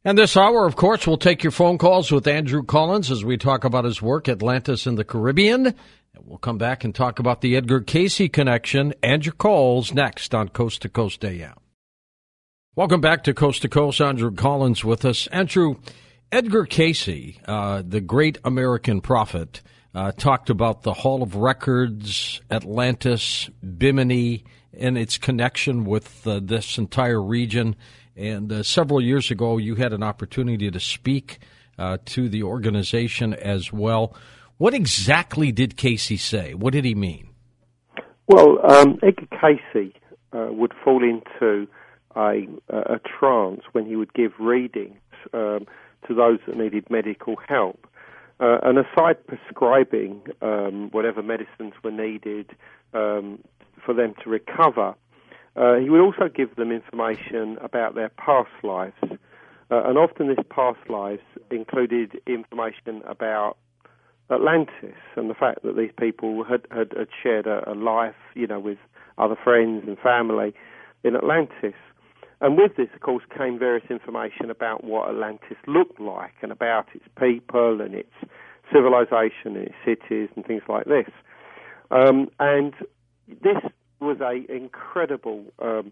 And this hour, of course, we'll take your phone calls with Andrew Collins as we talk about his work, Atlantis in the Caribbean. And we'll come back and talk about the Edgar Cayce connection. Andrew calls next on Coast to Coast AM. Welcome back to Coast to Coast. Andrew Collins with us. Andrew, Edgar Cayce, the great American prophet, talked about the Hall of Records, Atlantis, Bimini, and its connection with this entire region. And several years ago, you had an opportunity to speak to the organization as well. What exactly did Cayce say? What did he mean? Well, Edgar Cayce would fall into a trance when he would give readings to those that needed medical help. And aside prescribing whatever medicines were needed for them to recover, he would also give them information about their past lives. And often this past lives included information about Atlantis and the fact that these people had shared a life, with other friends and family in Atlantis. And with this, of course, came various information about what Atlantis looked like and about its people and its civilization and its cities and things like this. And this was a incredible,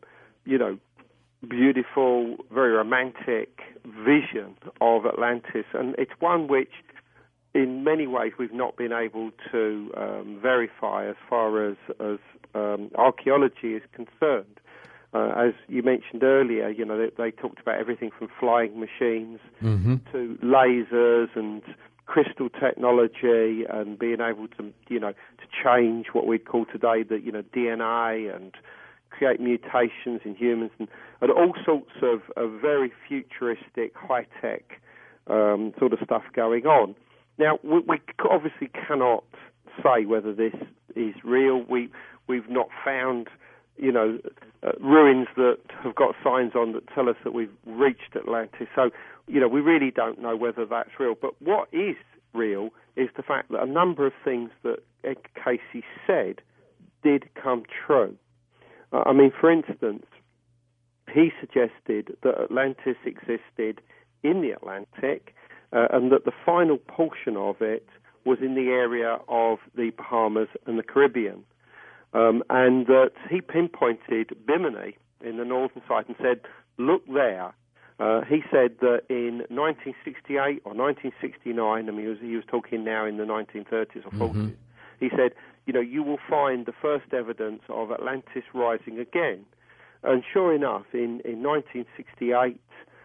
beautiful, very romantic vision of Atlantis, and it's one which, in many ways, we've not been able to verify as far as archaeology is concerned. As you mentioned earlier, they talked about everything from flying machines to lasers and crystal technology and being able to, to change what we'd call today the, DNA and create mutations in humans and all sorts of very futuristic, high-tech sort of stuff going on. Now, we obviously cannot say whether this is real. We've not found, ruins that have got signs on that tell us that we've reached Atlantis. So, we really don't know whether that's real. But what is real is the fact that a number of things that Edgar Cayce said did come true. For instance, he suggested that Atlantis existed in the Atlantic and that the final portion of it was in the area of the Bahamas and the Caribbean. And that he pinpointed Bimini in the northern side and said, look there. He said that in 1968 or 1969, he was talking now in the 1930s or 40s, he said, you will find the first evidence of Atlantis rising again. And sure enough, in 1968,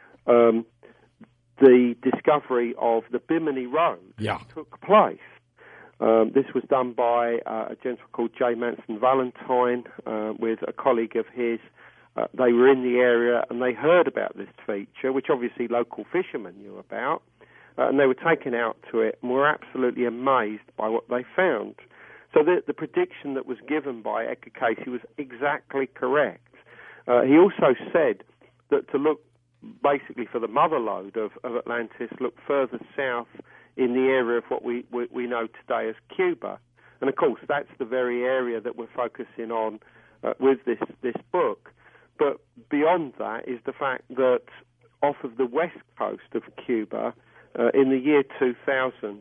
the discovery of the Bimini Road took place. This was done by a gentleman called J. Manson Valentine with a colleague of his. They were in the area and they heard about this feature, which obviously local fishermen knew about, and they were taken out to it and were absolutely amazed by what they found. So the prediction that was given by Edgar Cayce was exactly correct. He also said that to look basically for the mother lode of Atlantis, look further south in the area of what we know today as Cuba. And of course, that's the very area that we're focusing on with this book. But beyond that is the fact that off of the west coast of Cuba, in the year 2000,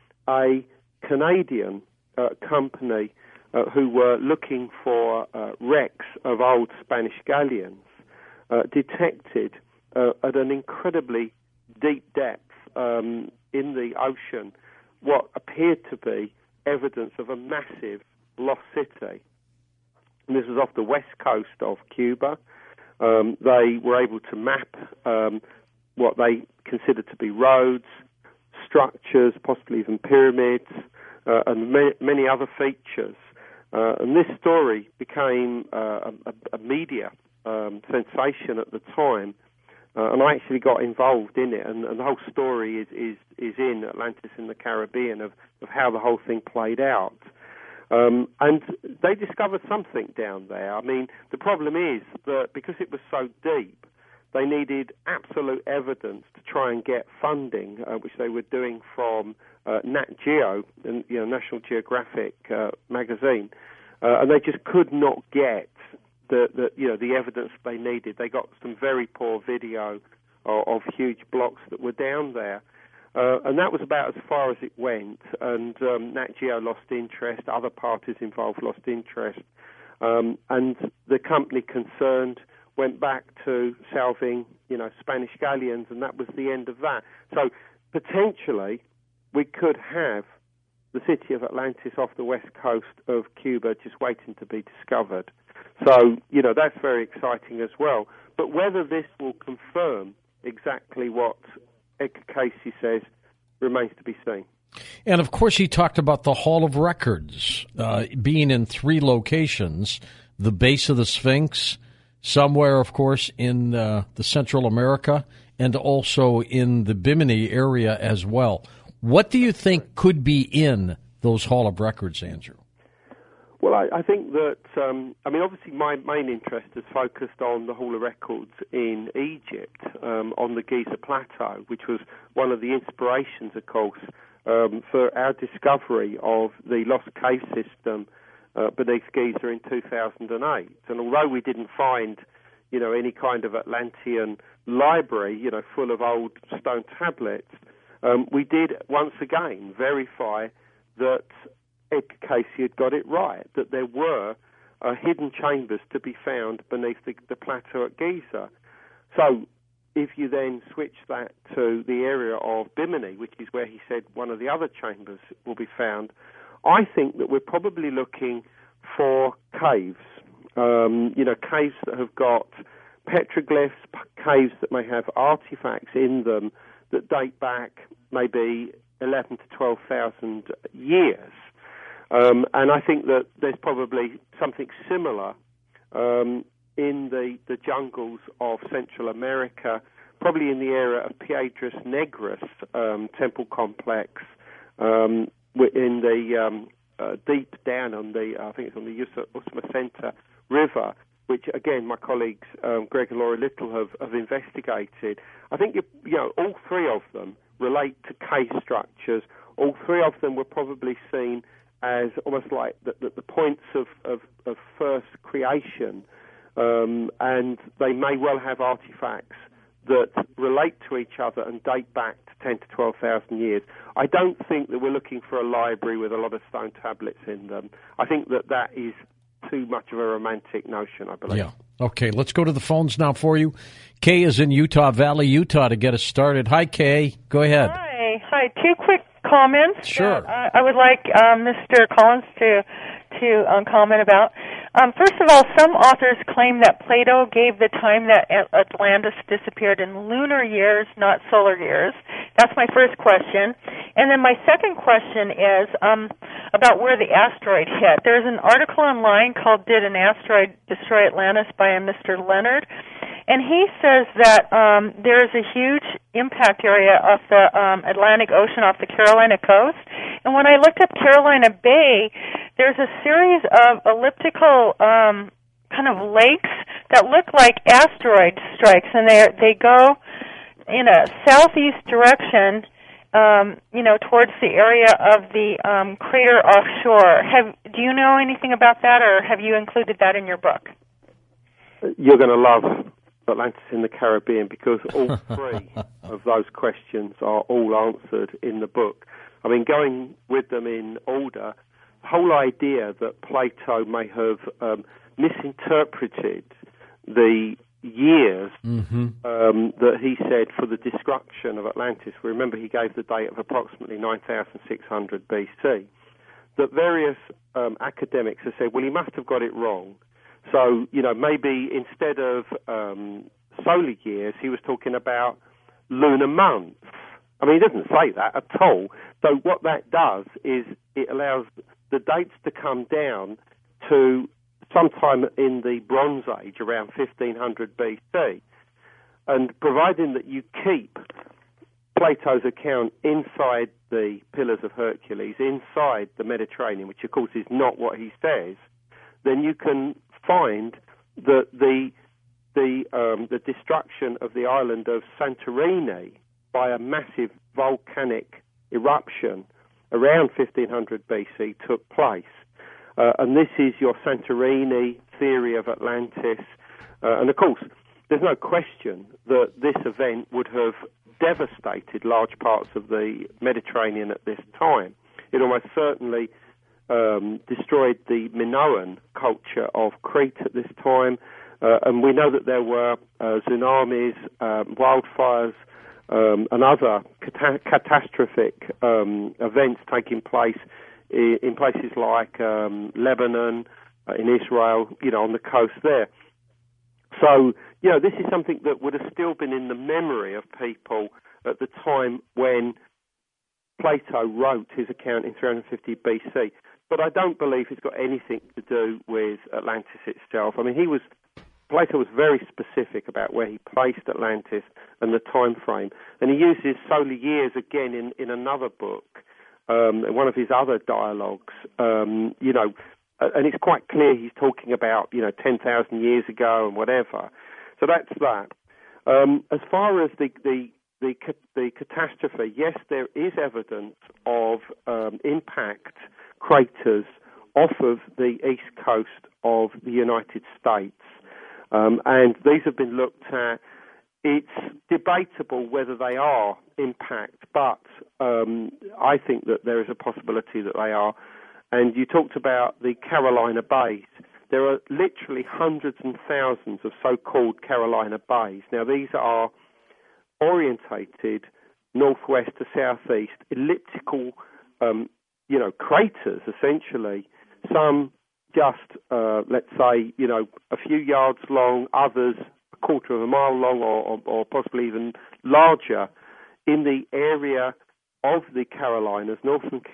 a Canadian company who were looking for wrecks of old Spanish galleons detected at an incredibly deep depth in the ocean what appeared to be evidence of a massive lost city. And this was off the west coast of Cuba. They were able to map what they considered to be roads, structures, possibly even pyramids, and many other features. And this story became a media sensation at the time. And I actually got involved in it, and the whole story is in Atlantis in the Caribbean of how the whole thing played out. And they discovered something down there. The problem is that because it was so deep, they needed absolute evidence to try and get funding, which they were doing from Nat Geo, National Geographic magazine, and they just could not get the evidence they needed. They got some very poor video of huge blocks that were down there. And that was about as far as it went. And Nat Geo lost interest. Other parties involved lost interest. And the company concerned went back to salving, Spanish galleons, and that was the end of that. So potentially we could have the city of Atlantis off the west coast of Cuba just waiting to be discovered. So, that's very exciting as well. But whether this will confirm exactly what Edgar Cayce says remains to be seen. And, of course, he talked about the Hall of Records being in 3 locations, the base of the Sphinx, somewhere, of course, in the Central America, and also in the Bimini area as well. What do you think could be in those Hall of Records, Andrew? Well, I think that, obviously my main interest is focused on the Hall of Records in Egypt, on the Giza Plateau, which was one of the inspirations, of course, for our discovery of the Lost Cave system beneath Giza in 2008. And although we didn't find, any kind of Atlantean library, full of old stone tablets, we did once again verify that Edgar Cayce had got it right, that there were hidden chambers to be found beneath the plateau at Giza. So if you then switch that to the area of Bimini, which is where he said one of the other chambers will be found, I think that we're probably looking for caves, caves that have got petroglyphs, caves that may have artifacts in them that date back maybe 11 to 12,000 years. And I think that there's probably something similar in the jungles of Central America, probably in the area of Piedras Negras temple complex, in the deep down on the, I think it's on the Usumacinta River, which again my colleagues Greg and Laura Little have investigated. I think all 3 of them relate to cave structures. All 3 of them were probably seen as almost like the points of first creation, and they may well have artifacts that relate to each other and date back to 10 to 12,000 years. I don't think that we're looking for a library with a lot of stone tablets in them. I think that is too much of a romantic notion, I believe. Yeah. Okay, let's go to the phones now for you. Kay is in Utah Valley, Utah, to get us started. Hi, Kay. Go ahead. Hi. 2 quick comments. Sure. I would like Mr. Collins to comment about. First of all, some authors claim that Plato gave the time that Atlantis disappeared in lunar years, not solar years. That's my first question. And then my second question is about where the asteroid hit. There's an article online called "Did an Asteroid Destroy Atlantis?" by a Mr. Leonard. And he says that there is a huge impact area off the Atlantic Ocean off the Carolina coast. And when I looked up Carolina Bay, there's a series of elliptical kind of lakes that look like asteroid strikes, and they go in a southeast direction, towards the area of the crater offshore. Do you know anything about that, or have you included that in your book? You're going to love Atlantis in the Caribbean, because all 3 of those questions are all answered in the book. I mean, going with them in order, the whole idea that Plato may have misinterpreted the years that he said for the destruction of Atlantis. Remember, he gave the date of approximately 9,600 BC. That various academics have said, well, he must have got it wrong. So, maybe instead of solar years, he was talking about lunar months. I mean, he doesn't say that at all. So what that does is it allows the dates to come down to sometime in the Bronze Age, around 1500 BC. And providing that you keep Plato's account inside the Pillars of Hercules, inside the Mediterranean, which of course is not what he says, then you can find that the destruction of the island of Santorini by a massive volcanic eruption around 1500 BC took place. And this is your Santorini theory of Atlantis. And of course, there's no question that this event would have devastated large parts of the Mediterranean at this time. It almost certainly destroyed the Minoan culture of Crete at this time, and we know that there were tsunamis, wildfires, and other catastrophic events taking place in places like Lebanon, in Israel, on the coast there. So, this is something that would have still been in the memory of people at the time when Plato wrote his account in 350 BC. But I don't believe it's got anything to do with Atlantis itself. I mean, Plato was very specific about where he placed Atlantis and the time frame. And he uses solar years again in another book, in one of his other dialogues, and it's quite clear he's talking about, 10,000 years ago and whatever. So that's that. As far as the catastrophe, yes, there is evidence of impact craters off of the east coast of the United States. And these have been looked at. It's debatable whether they are impact, but I think that there is a possibility that they are. And you talked about the Carolina Bays. There are literally hundreds and thousands of so-called Carolina Bays. Now, these are orientated northwest to southeast, elliptical, craters, essentially. Some just, let's say, a few yards long, others a quarter of a mile long or possibly even larger in the area of the Carolinas, North and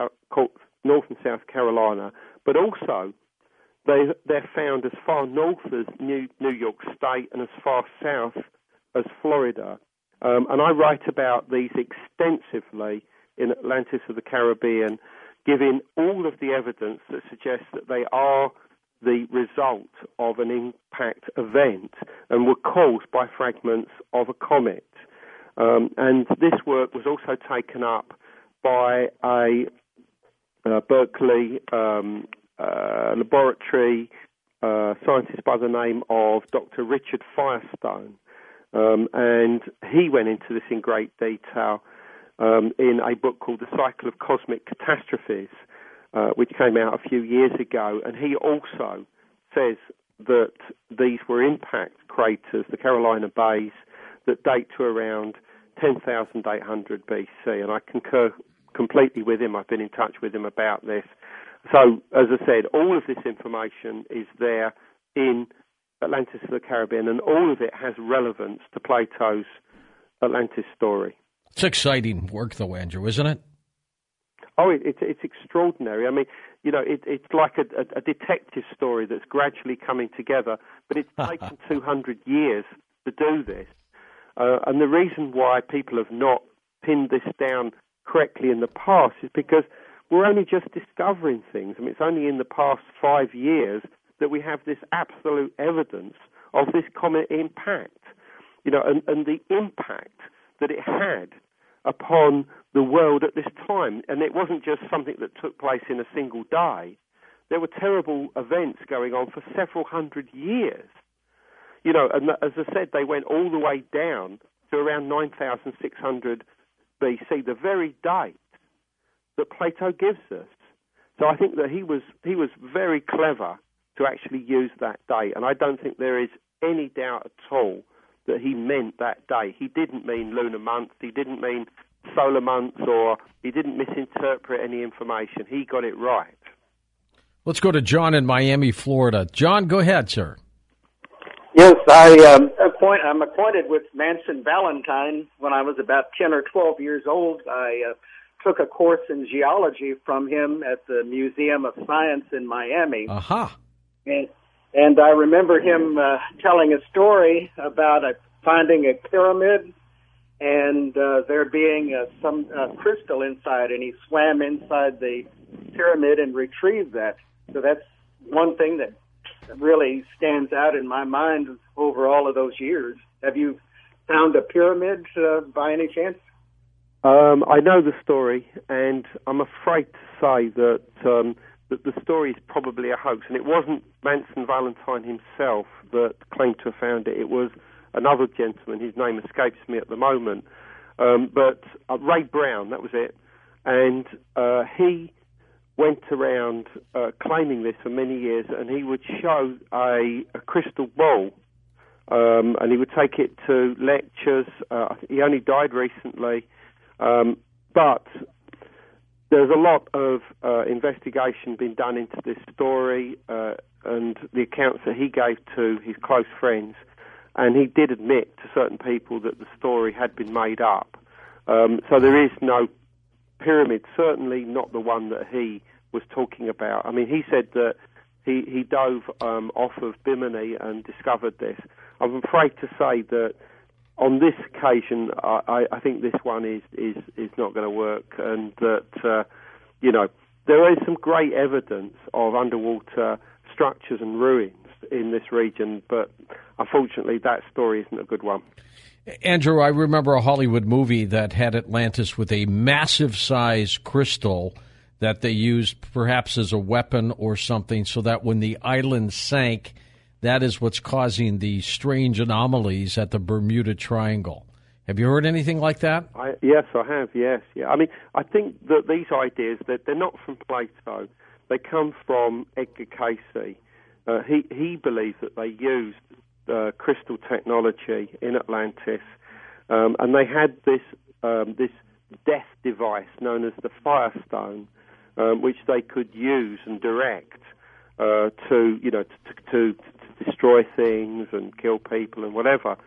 South Carolina, but also they're found as far north as New York State and as far south as Florida. And I write about these extensively in Atlantis of the Caribbean, giving all of the evidence that suggests that they are the result of an impact event and were caused by fragments of a comet. And this work was also taken up by a Berkeley laboratory scientist by the name of Dr. Richard Firestone. And he went into this in great detail in a book called The Cycle of Cosmic Catastrophes, which came out a few years ago. And he also says that these were impact craters, the Carolina Bays, that date to around 10,800 BC. And I concur completely with him. I've been in touch with him about this. So, as I said, all of this information is there in Atlantis of the Caribbean, and all of it has relevance to Plato's Atlantis story. It's exciting work, though, Andrew, isn't it? Oh, it's extraordinary. I mean, it's like a detective story that's gradually coming together, but it's taken 200 years to do this. And the reason why people have not pinned this down correctly in the past is because we're only just discovering things. I mean, it's only in the past 5 years that we have this absolute evidence of this comet impact, and the impact that it had upon the world at this time. And it wasn't just something that took place in a single day. There were terrible events going on for several hundred years. And as I said, they went all the way down to around 9,600 BC, the very date that Plato gives us. So I think that he was very clever to actually use that date, and I don't think there is any doubt at all that he meant that day. He didn't mean lunar month, he didn't mean solar months, or he didn't misinterpret any information. He got it right. Let's go to John in Miami, Florida. John, go ahead, sir. Yes, I'm acquainted with Manson Valentine. When I was about 10 or 12 years old, I took a course in geology from him at the Museum of Science in Miami. Aha. And I remember him telling a story about finding a pyramid and there being some crystal inside, and he swam inside the pyramid and retrieved that. So that's one thing that really stands out in my mind over all of those years. Have you found a pyramid by any chance? I know the story, and I'm afraid to say that that the story is probably a hoax. And it wasn't Manson Valentine himself that claimed to have found it. It was another gentleman. His name escapes me at the moment. But Ray Brown, that was it. And he went around claiming this for many years, and he would show a crystal ball, and he would take it to lectures. He only died recently, but there's a lot of investigation been done into this story and the accounts that he gave to his close friends, and he did admit to certain people that the story had been made up. So there is no pyramid, certainly not the one that he was talking about. I mean, he said that he dove off of Bimini and discovered this. I'm afraid to say that on this occasion, I think this one is not going to work, and that there is some great evidence of underwater structures and ruins in this region, but unfortunately, that story isn't a good one. Andrew, I remember a Hollywood movie that had Atlantis with a massive size crystal that they used perhaps as a weapon or something, so that when the island sank, that is what's causing the strange anomalies at the Bermuda Triangle. Have you heard anything like that? Yes, I have, yes. Yeah. I mean, I think that these ideas, that they're not from Plato. They come from Edgar Cayce. He believes that they used crystal technology in Atlantis, and they had this death device known as the Firestone, which they could use and direct to destroy things and kill people and whatever.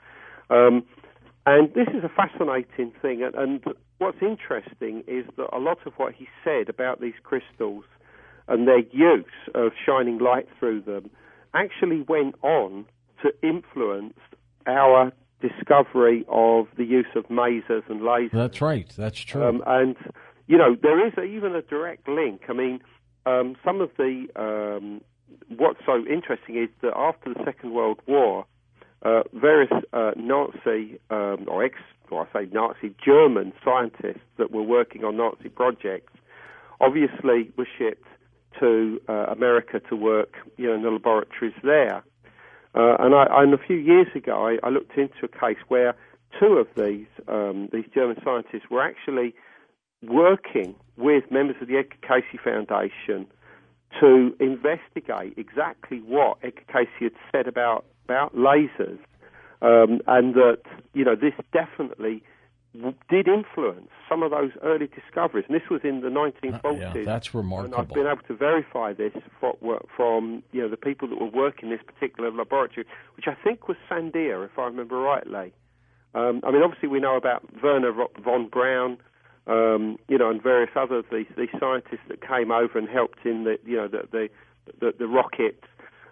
And this is a fascinating thing. And what's interesting is that a lot of what he said about these crystals and their use of shining light through them actually went on to influence our discovery of the use of masers and lasers. That's right. That's true. And, there is even a direct link. I mean, some of the... what's so interesting is that after the Second World War, various Nazi, Nazi German scientists that were working on Nazi projects obviously were shipped to America to work, in the laboratories there. And a few years ago, I looked into a case where two of these German scientists were actually working with members of the Edgar Cayce Foundation to investigate exactly what Edgar Cayce had said about lasers, and that this definitely did influence some of those early discoveries. And this was in the 1940s. Yeah, that's remarkable. And I've been able to verify this from the people that were working in this particular laboratory, which I think was Sandia, if I remember rightly. I mean, obviously we know about Werner von Braun, and various other these scientists that came over and helped in the rocket,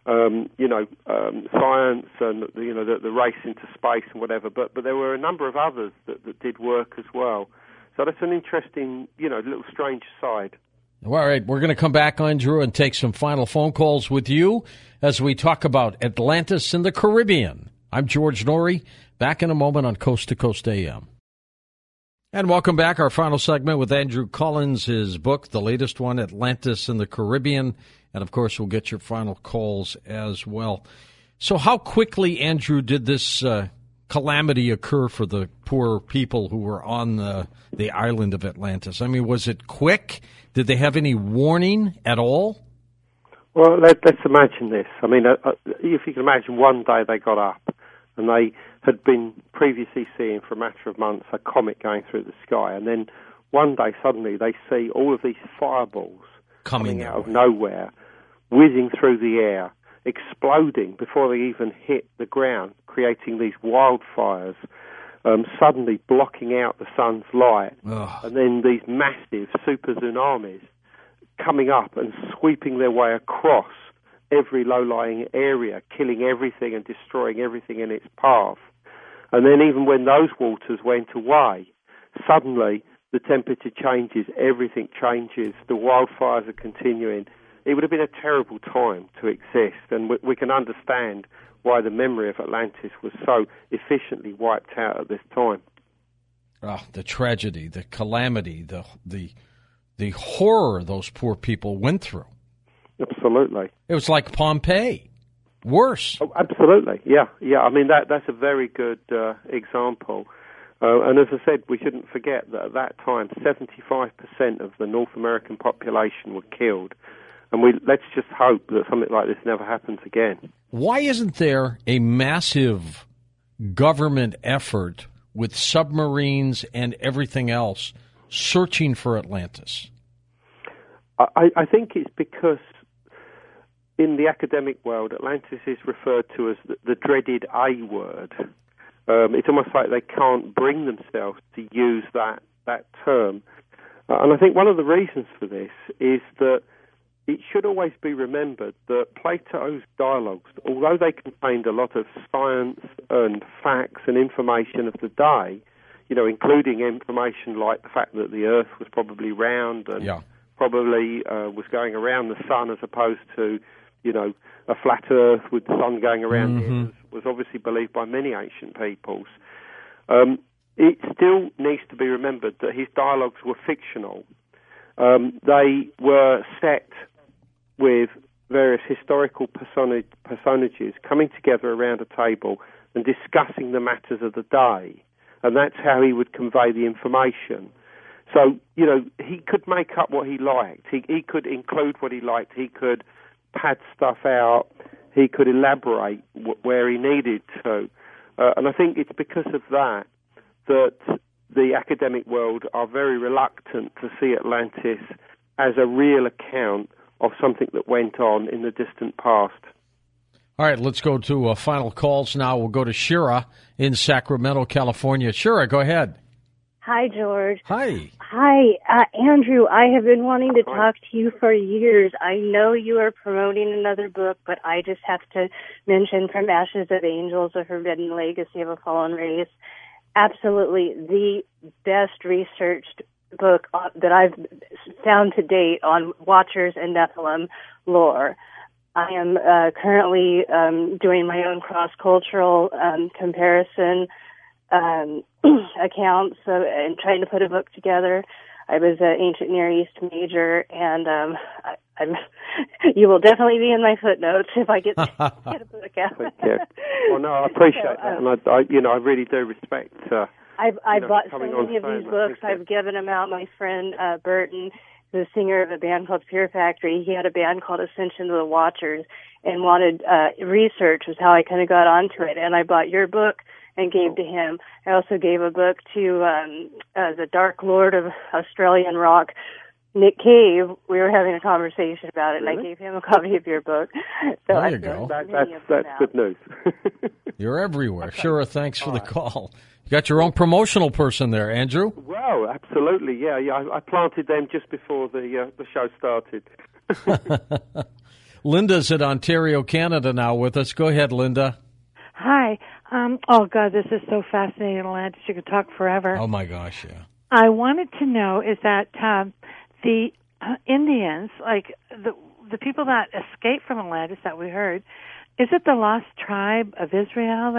science and the race into space and whatever. But there were a number of others that did work as well. So that's an interesting, little strange side. All right, we're going to come back, Andrew, and take some final phone calls with you as we talk about Atlantis in the Caribbean. I'm George Noory, back in a moment on Coast to Coast AM. And welcome back. Our final segment with Andrew Collins, his book, the latest one, Atlantis in the Caribbean. And, of course, we'll get your final calls as well. So how quickly, Andrew, did this calamity occur for the poor people who were on the island of Atlantis? I mean, was it quick? Did they have any warning at all? Well, let's imagine this. I mean, if you can imagine, one day they got up and they had been previously seeing for a matter of months a comet going through the sky, and then one day suddenly they see all of these fireballs coming out of nowhere, whizzing through the air, exploding before they even hit the ground, creating these wildfires, suddenly blocking out the sun's light. Ugh. And then these massive super tsunamis coming up and sweeping their way across every low-lying area, killing everything and destroying everything in its path. And then even when those waters went away, suddenly the temperature changes, everything changes, the wildfires are continuing. It would have been a terrible time to exist, and we can understand why the memory of Atlantis was so efficiently wiped out at this time. The tragedy, the calamity, the horror those poor people went through. Absolutely. It was like Pompeii. Worse. Oh, absolutely. Yeah. I mean, that's a very good example. And as I said, we shouldn't forget that at that time, 75% of the North American population were killed. And let's just hope that something like this never happens again. Why isn't there a massive government effort with submarines and everything else searching for Atlantis? I think it's because in the academic world, Atlantis is referred to as the dreaded A word. It's almost like they can't bring themselves to use that term. And I think one of the reasons for this is that it should always be remembered that Plato's dialogues, although they contained a lot of science and facts and information of the day, including information like the fact that the Earth was probably round and probably was going around the sun as opposed to, a flat Earth with the sun going around it, was obviously believed by many ancient peoples. It still needs to be remembered that his dialogues were fictional. They were set with various historical personages coming together around a table and discussing the matters of the day. And that's how he would convey the information. So, he could make up what he liked. He could include what he liked. He could pad stuff out. He could elaborate where he needed to. And I think it's because of that the academic world are very reluctant to see Atlantis as a real account of something that went on in the distant past. All right, let's go to final calls now. We'll go to Shira in Sacramento, California. Shira, go ahead. Hi, George. Hi. Hi, Andrew. I have been wanting to talk to you for years. I know you are promoting another book, but I just have to mention From Ashes of Angels, A Forbidden Legacy of a Fallen Race. Absolutely the best researched book that I've found to date on Watchers and Nephilim lore. I am currently doing my own cross-cultural comparison accounts and trying to put a book together. I was an ancient Near East major, and you will definitely be in my footnotes if I get a book out. Thank you. Well, no, I appreciate that, and I really do respect. I've bought so many of these books. I've given them out. My friend Burton, the singer of a band called Fear Factory, he had a band called Ascension of the Watchers, and wanted research was how I kind of got onto it. And I bought your book and gave to him. I also gave a book to the Dark Lord of Australian rock, Nick Cave. We were having a conversation about it, and I gave him a copy of your book. So there you go. That's good news. You're everywhere. Sure, thanks for the call. You got your own promotional person there, Andrew? Well, absolutely, yeah. I planted them just before the show started. Linda's in Ontario, Canada now with us. Go ahead, Linda. Hi. Oh, God, this is so fascinating, Atlantis. You could talk forever. Oh, my gosh, yeah. I wanted to know is that the Indians, like the people that escaped from Atlantis that we heard, is it the lost tribe of Israel?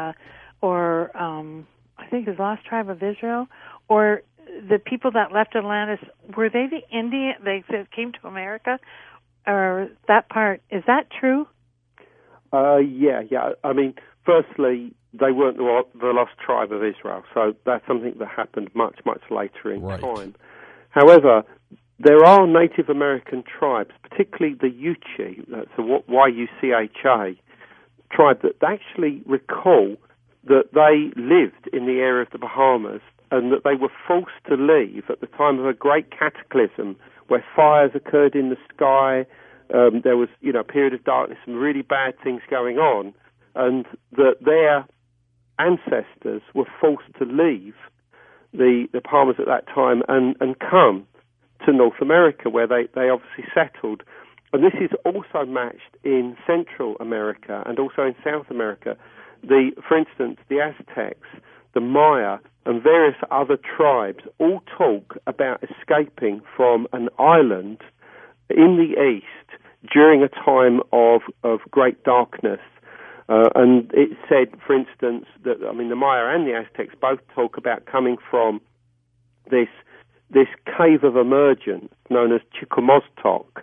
I think it's the lost tribe of Israel? Or the people that left Atlantis, were they the Indian, they came to America? Or that part, is that true? Yeah. I mean, firstly, they weren't the lost tribe of Israel, so that's something that happened much, much later in time. However, there are Native American tribes, particularly the Yuchi, that's a Y-U-C-H-A tribe, that actually recall that they lived in the area of the Bahamas and that they were forced to leave at the time of a great cataclysm where fires occurred in the sky. There was, a period of darkness and really bad things going on, and that their ancestors were forced to leave the Bahamas at that time and come to North America, where they obviously settled. And this is also matched in Central America and also in South America. For instance, the Aztecs, the Maya, and various other tribes all talk about escaping from an island in the east during a time of great darkness. And it said, for instance, that the Maya and the Aztecs both talk about coming from this cave of emergence known as Chicomostoc,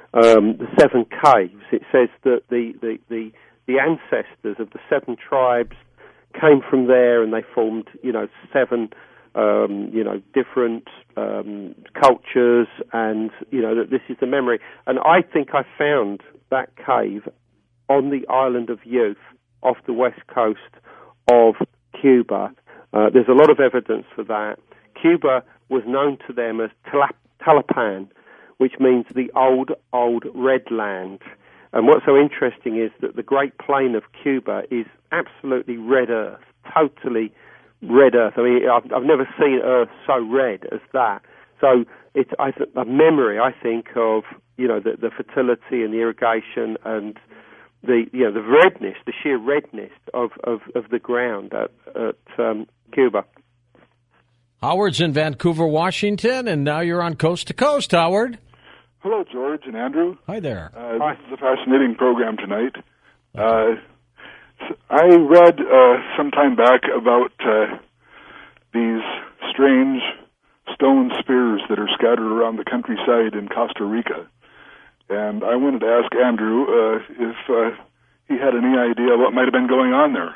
the 7 caves. It says that the ancestors of the 7 tribes came from there, and they formed, 7, different cultures, and that this is the memory. And I think I found that cave on the island of Youth off the west coast of Cuba. There's a lot of evidence for that. Cuba was known to them as Tlalpan, which means the old red land. And what's so interesting is that the Great Plain of Cuba is absolutely red earth, totally red earth. I mean, I've never seen earth so red as that. So it's a memory, I think, of the fertility and the irrigation and the redness, the sheer redness of the ground at Cuba. Howard's in Vancouver, Washington, and now you're on Coast to Coast, Howard. Hello, George and Andrew. Hi there. This is a fascinating program tonight. I read some time back about these strange stone spears that are scattered around the countryside in Costa Rica. And I wanted to ask Andrew if he had any idea what might have been going on there.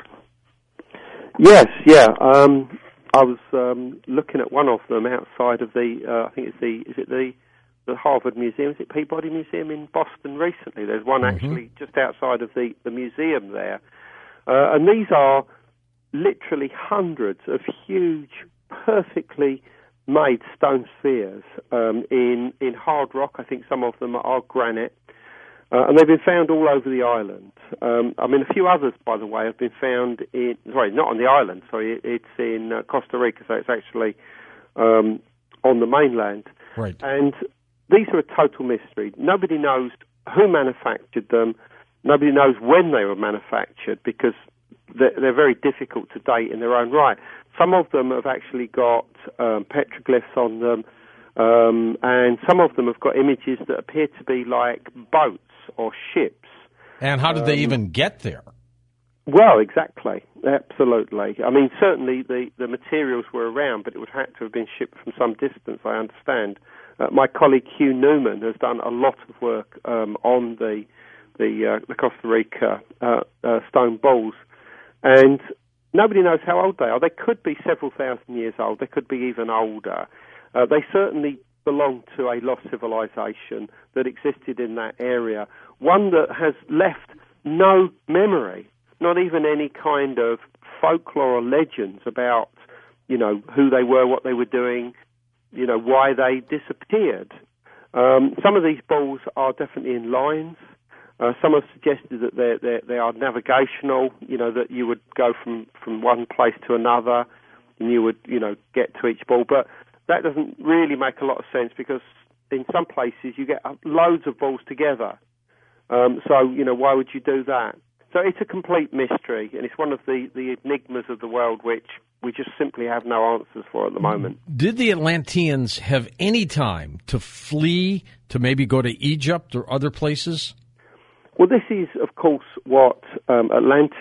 Yes, yeah. I was looking at one of them outside of I think it's the Harvard Museum. Is it Peabody Museum in Boston recently? There's one actually just outside of the museum there. And these are literally hundreds of huge, perfectly made stone spheres in hard rock. I think some of them are granite. And they've been found all over the island. A few others, by the way, have been found not on the island, it's in Costa Rica, so it's actually on the mainland. Right. And these are a total mystery. Nobody knows who manufactured them. Nobody knows when they were manufactured, because they're very difficult to date in their own right. Some of them have actually got petroglyphs on them, and some of them have got images that appear to be like boats or ships. And how did they even get there? Well, exactly. Absolutely. I mean, certainly the materials were around, but it would have to have been shipped from some distance, I understand. My colleague Hugh Newman has done a lot of work on the Costa Rica stone balls, and nobody knows how old they are. They could be several thousand years old. They could be even older. They certainly belong to a lost civilization that existed in that area, one that has left no memory, not even any kind of folklore or legends about, who they were, what they were doing, why they disappeared. Some of these balls are definitely in lines. Some have suggested that they are navigational, that you would go from one place to another and you would, get to each ball. But that doesn't really make a lot of sense, because in some places you get loads of balls together. Why would you do that? So it's a complete mystery, and it's one of the enigmas of the world which we just simply have no answers for at the moment. Did the Atlanteans have any time to flee, to maybe go to Egypt or other places? Well, this is, of course, what Plato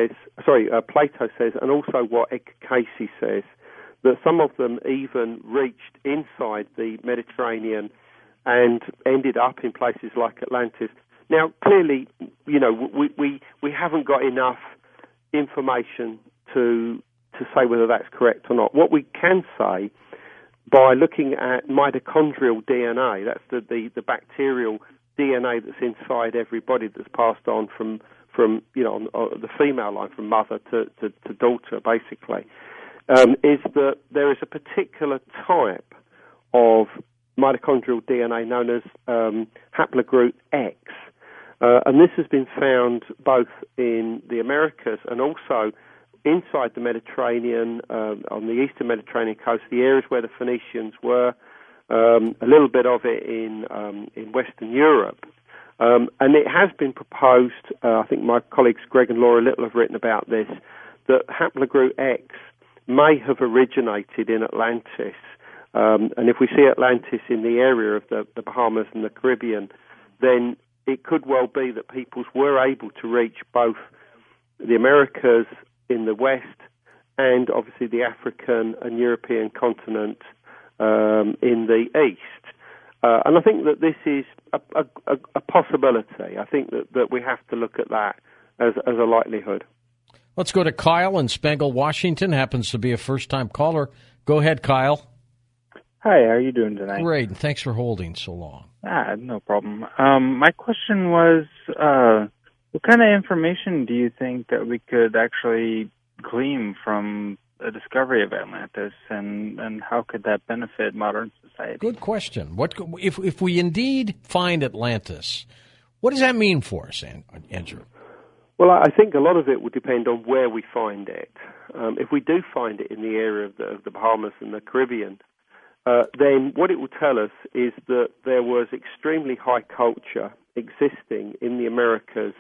says, and also what Edgar Cayce says, that some of them even reached inside the Mediterranean and ended up in places like Atlantis. Now, clearly, we haven't got enough information to say whether that's correct or not. What we can say, by looking at mitochondrial DNA, that's the bacterial DNA that's inside everybody, that's passed on from on the female line, from mother to daughter, basically, is that there is a particular type of mitochondrial DNA known as haplogroup X. And this has been found both in the Americas and also inside the Mediterranean, on the eastern Mediterranean coast, the areas where the Phoenicians were, a little bit of it in Western Europe. And it has been proposed, I think my colleagues Greg and Laura Little have written about this, that haplogroup X may have originated in Atlantis. And if we see Atlantis in the area of the Bahamas and the Caribbean, then it could well be that peoples were able to reach both the Americas in the west and obviously the African and European continent in the east. And I think that this is a possibility. I think that we have to look at that as a likelihood. Let's go to Kyle in Spangle, Washington. Happens to be a first-time caller. Go ahead, Kyle. Hi, how are you doing tonight? Great, and thanks for holding so long. No problem. My question was, what kind of information do you think that we could actually glean from the discovery of Atlantis, and how could that benefit modern society? Good question. What if we indeed find Atlantis? What does that mean for us, Andrew? Well, I think a lot of it will depend on where we find it. If we do find it in the area of the Bahamas and the Caribbean, then what it will tell us is that there was extremely high culture existing in the Americas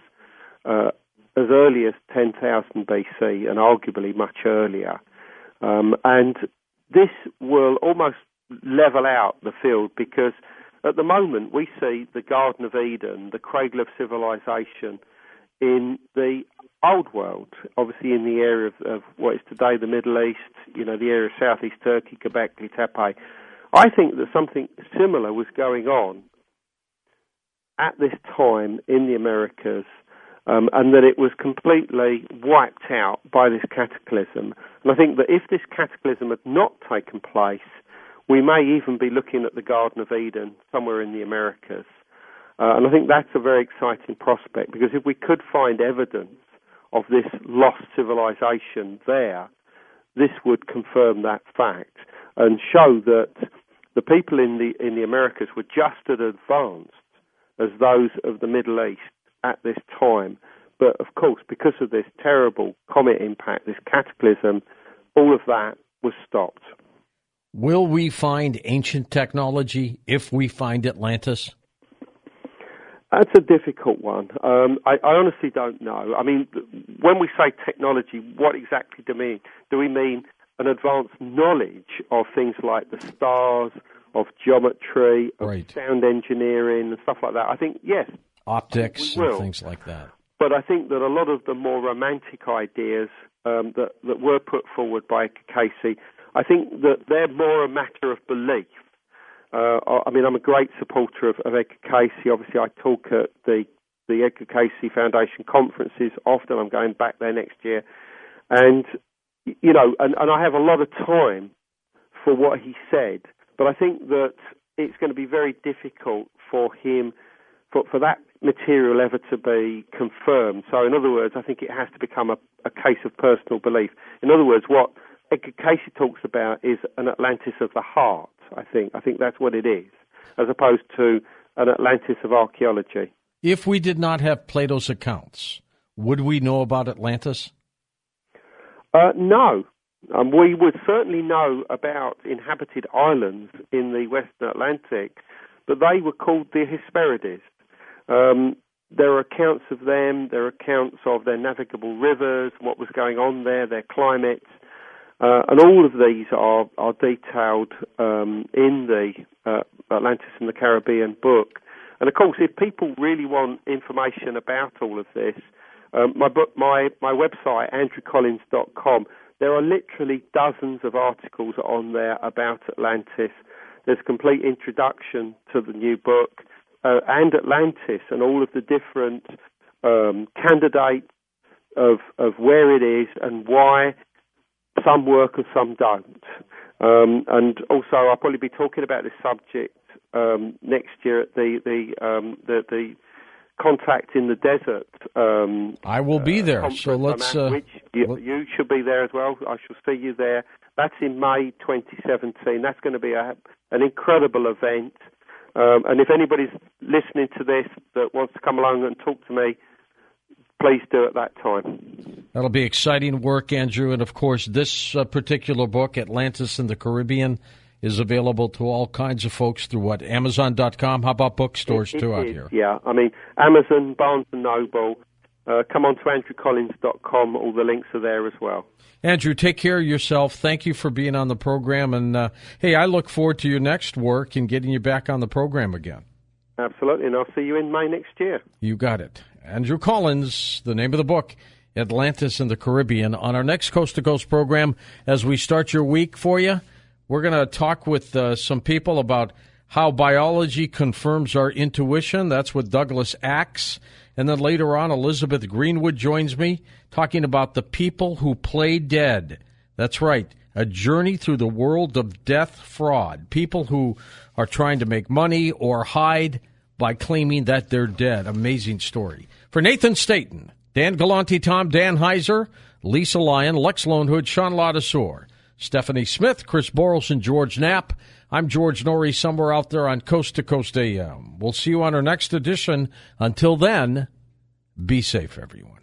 as early as 10,000 BC and arguably much earlier. And this will almost level out the field, because at the moment we see the Garden of Eden, the cradle of civilization, in the Old World, obviously in the area of what is today the Middle East, the area of Southeast Turkey, Quebec, Tepe. I think that something similar was going on at this time in the Americas, and that it was completely wiped out by this cataclysm. And I think that if this cataclysm had not taken place, we may even be looking at the Garden of Eden somewhere in the Americas. And I think that's a very exciting prospect, because if we could find evidence of this lost civilization there, this would confirm that fact and show that the people in the Americas were just as advanced as those of the Middle East at this time. But of course, because of this terrible comet impact, this cataclysm, all of that was stopped. Will we find ancient technology if we find Atlantis? That's a difficult one. I honestly don't know. I mean, when we say technology, what exactly do we mean? Do we mean an advanced knowledge of things like the stars, of geometry, of sound engineering and stuff like that? I think, yes. Optics and things like that. But I think that a lot of the more romantic ideas that were put forward by Casey, I think that they're more a matter of belief. I mean, I'm a great supporter of Edgar Casey. Obviously, I talk at the Edgar Casey Foundation conferences often. I'm going back there next year. And, and I have a lot of time for what he said. But I think that it's going to be very difficult for him, for that material ever to be confirmed. So, in other words, I think it has to become a case of personal belief. In other words, what Edgar Casey talks about is an Atlantis of the heart, I think. I think that's what it is, as opposed to an Atlantis of archaeology. If we did not have Plato's accounts, would we know about Atlantis? No. We would certainly know about inhabited islands in the Western Atlantic, but they were called the Hesperides. There are accounts of them, there are accounts of their navigable rivers, what was going on there, their climates, and all of these are detailed in the Atlantis and the Caribbean book. And of course, if people really want information about all of this, my website, andrewcollins.com, there are literally dozens of articles on there about Atlantis. There's a complete introduction to the new book, and Atlantis and all of the different candidates of where it is and why some work and some don't. And also, I'll probably be talking about this subject next year at the Contact in the Desert. I will be there, so let's. You should be there as well. I shall see you there. That's in May 2017. That's going to be an incredible event. And if anybody's listening to this that wants to come along and talk to me, please do at that time. That'll be exciting work, Andrew. And, of course, this particular book, Atlantis in the Caribbean, is available to all kinds of folks through what, Amazon.com? How about bookstores, too, out here? Yeah, I mean, Amazon, Barnes & Noble. Come on to andrewcollins.com. All the links are there as well. Andrew, take care of yourself. Thank you for being on the program. And, hey, I look forward to your next work and getting you back on the program again. Absolutely, and I'll see you in May next year. You got it. Andrew Collins, the name of the book, Atlantis in the Caribbean. On our next Coast to Coast program, as we start your week for you, we're going to talk with some people about How Biology Confirms Our Intuition. That's with Douglas Axe. And then later on, Elizabeth Greenwood joins me talking about the people who play dead. That's right, a journey through the world of death fraud. People who are trying to make money or hide by claiming that they're dead. Amazing story. For Nathan Staton, Dan Galante, Dan Heiser, Lisa Lyon, Lex Lonehood, Sean Ladouceur, Stephanie Smith, Chris Borles, and George Knapp. I'm George Norrie, somewhere out there on Coast to Coast AM. We'll see you on our next edition. Until then, be safe, everyone.